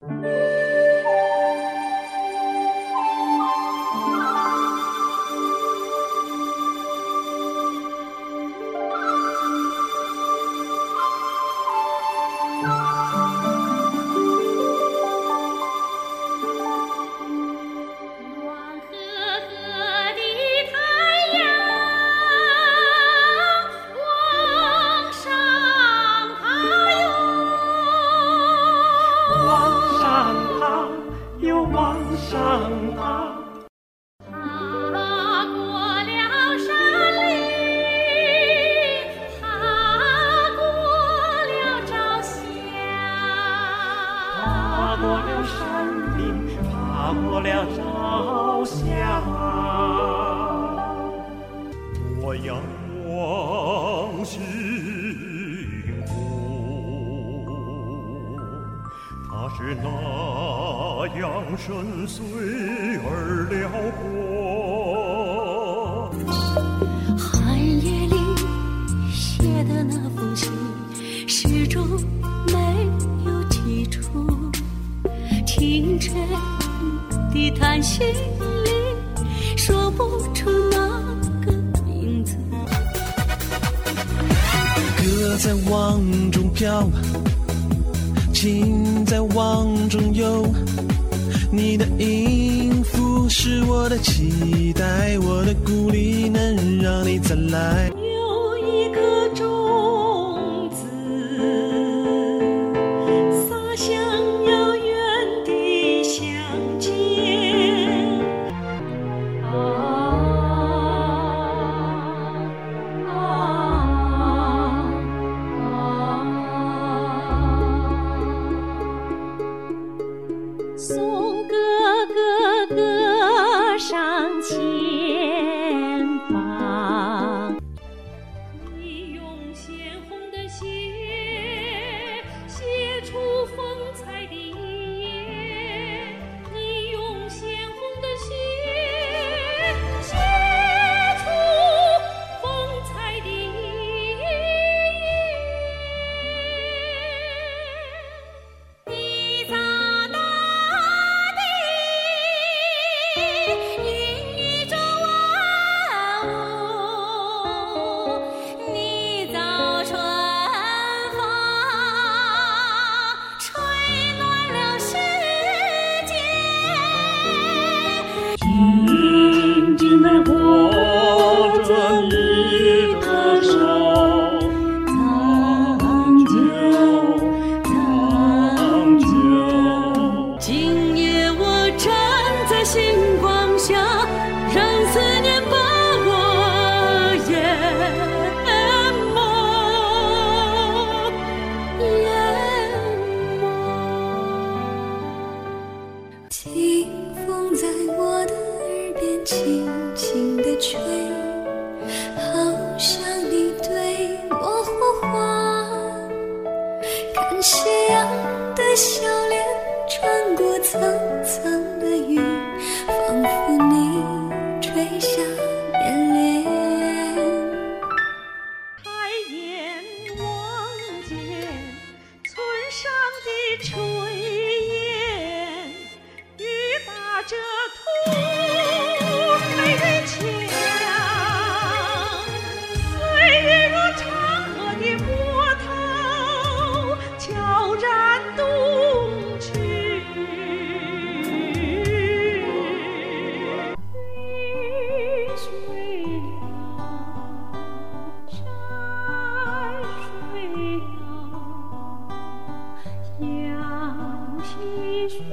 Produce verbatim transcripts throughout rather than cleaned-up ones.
往上爬， 爬过了山岭，爬过了朝霞， 爬过了山岭，爬过了朝霞。我仰望星空，它是那样深邃而辽阔。 寒夜里写的那封信，始终没有寄出。清晨的叹息里，说不出那个名字。 歌在网中飘，情在网中游，你的音符是我的期待，我的鼓励能让你再来。 有一颗种子洒向遥远的乡间，啊啊啊！送哥哥歌上前方，你用鲜红的血写出风采的一页，你用鲜红的血写出风采的一页。你早静静地握着你的手，长久长久。 今夜我站在星光下，让思念把我淹没淹没。清风在我的耳边轻轻地吹，好像你对我呼唤。看夕阳的笑脸穿过层层的云，仿佛你垂下眼帘。抬眼望见村上的炊烟，雨打着土飞墙，岁月如长河的波涛，悄然东去。绿水啊，山水啊，阳溪水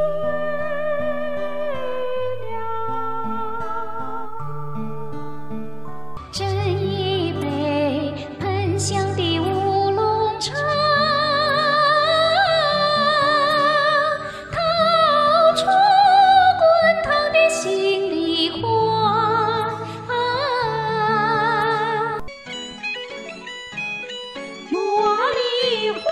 斟一杯喷香的乌龙茶，掏出滚烫的心里话，茉莉花